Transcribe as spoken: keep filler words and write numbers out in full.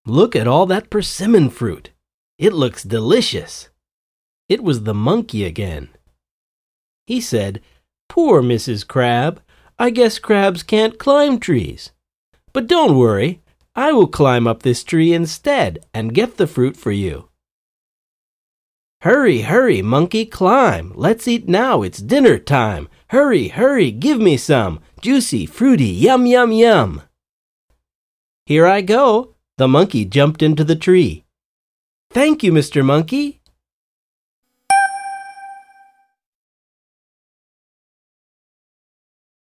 Look at all that persimmon fruit. It looks delicious." It was the monkey again. He said, "Poor Missus Crab. I guess crabs can't climb trees. But don't worry. I will climb up this tree instead and get the fruit for you." "Hurry, hurry, monkey, climb. Let's eat now, it's dinner time. Hurry, hurry, give me some. Juicy, fruity, yum, yum, yum." "Here I go." The monkey jumped into the tree. "Thank you, Mister Monkey."